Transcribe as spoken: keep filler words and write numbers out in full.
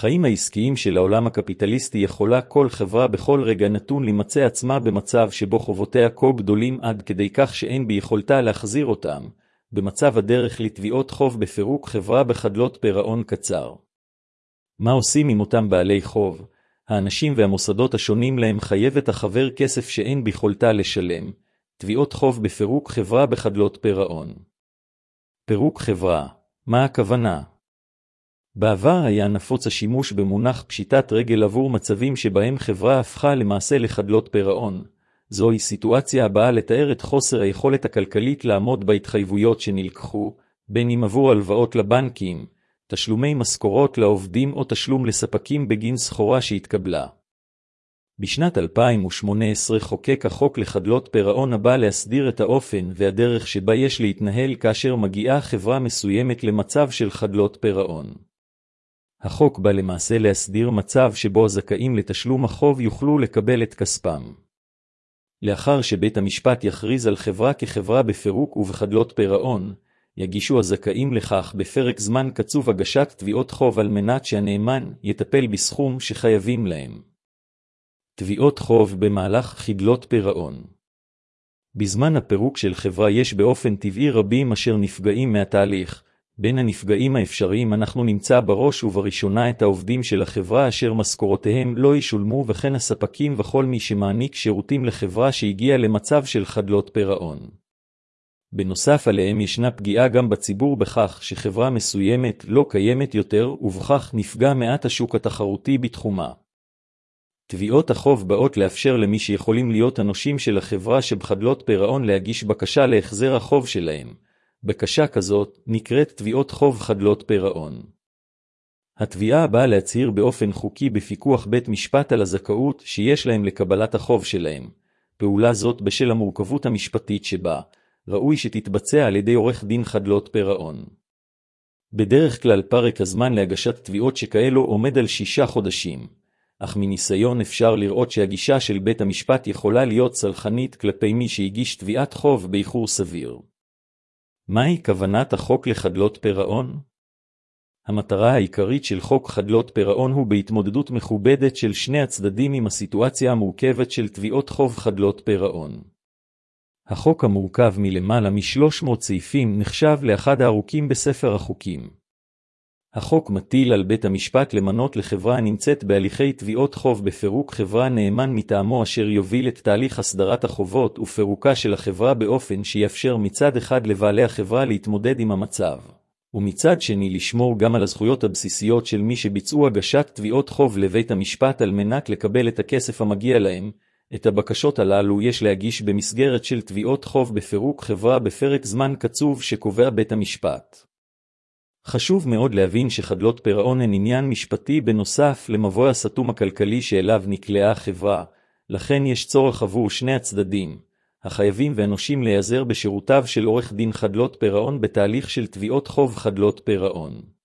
חיים העסקיים של העולם הקפיטליסטי יכולה כל חברה בכל רגע נתון למצא עצמה במצב שבו חובותיה כה גדולים עד כדי כך שאין ביכולתה להחזיר אותם, במצב הדרך לתביעות חוב בפירוק חברה בחדלות פירעון קצר. מה עושים עם אותם בעלי חוב? האנשים והמוסדות השונים להם חייבת החבר כסף שאין ביכולתה לשלם, תביעות חוב בפירוק חברה בחדלות פירעון. פירוק חברה, מה הכוונה? בעבר היה נפוץ השימוש במונח פשיטת רגל עבור מצבים שבהם חברה הפכה למעשה לחדלות פירעון. זוהי סיטואציה הבאה לתאר את חוסר היכולת הכלכלית לעמוד בהתחייבויות שנלקחו, בין אם עבור הלוואות לבנקים, תשלומי משכורות לעובדים או תשלום לספקים בגין סחורה שהתקבלה. בשנת אלפיים ושמונה עשרה חוקק החוק לחדלות פירעון הבא להסדיר את האופן והדרך שבה יש להתנהל כאשר מגיעה חברה מסוימת למצב של חדלות פירעון. החוק בא למעשה להסדיר מצב שבו הזכאים לתשלום החוב יוכלו לקבל את כספם. לאחר שבית המשפט יכריז על חברה כחברה בפירוק ובחדלות פירעון, יגישו הזכאים לכך בפרק זמן קצוב הגשת תביעות חוב על מנת שהנאמן יטפל בסכום שחייבים להם. תביעות חוב במהלך חדלות פירעון. בזמן הפירוק של חברה יש באופן טבעי רבים אשר נפגעים מהתהליך. בין הנפגעים האפשריים אנחנו נמצא בראש ובראשונה את העובדים של החברה אשר משכורותיהם לא ישולמו וכן הספקים וכל מי שמעניק שירותים לחברה שהגיעה למצב של חדלות פירעון. בנוסף עליהם ישנה פגיעה גם בציבור בכך שחברה מסוימת לא קיימת יותר ובכך נפגע מעט השוק התחרותי בתחומה. תביעות החוב באות לאפשר למי שיכולים להיות הנושים של החברה שבחדלות פירעון להגיש בקשה להחזר החוב שלהם. בקשה כזאת נקראת תביעות חוב חדלות פירעון. התביעה באה להצהיר באופן חוקי בפיקוח בית משפט על הזכאות שיש להם לקבלת החוב שלהם. פעולה זאת בשל המורכבות המשפטית שבה, ראוי שתתבצע על ידי עורך דין חדלות פירעון. בדרך כלל פרק הזמן להגשת תביעות שכאלו עומד על שישה חודשים, אך מניסיון אפשר לראות שהגישה של בית המשפט יכולה להיות סלחנית כלפי מי שהגיש תביעת חוב באיחור סביר. מהי כוונת החוק לחדלות פירעון? המטרה העיקרית של חוק חדלות פירעון הוא בהתמודדות מכובדת של שני הצדדים עם הסיטואציה המורכבת של תביעות חוב חדלות פירעון. החוק המורכב מלמעלה מ-שלוש מאות סעיפים נחשב לאחד הארוכים בספר החוקים. החוק מטיל על בית המשפט למנות לחברה הנמצאת בהליכי תביעות חוב בפירוק חברה נאמן מטעמו אשר יוביל את תהליך הסדרת החובות ופירוקה של החברה באופן שיאפשר מצד אחד לבעלי החברה להתמודד עם המצב, ומצד שני לשמור גם על הזכויות הבסיסיות של מי שביצעו הגשת תביעות חוב לבית המשפט על מנת לקבל את הכסף המגיע להם. את הבקשות הללו יש להגיש במסגרת של תביעות חוב בפירוק חברה בפרק זמן קצוב שקובע בית המשפט. חשוב מאוד להבין שחדלות פירעון הן עניין משפטי בנוסף למבוי הסתום הכלכלי שאליו נקלעה החברה, לכן יש צורך עבור שני הצדדים, החייבים והנושים להיעזר בשירותיו של עורך דין חדלות פירעון בתהליך של תביעות חוב חדלות פירעון.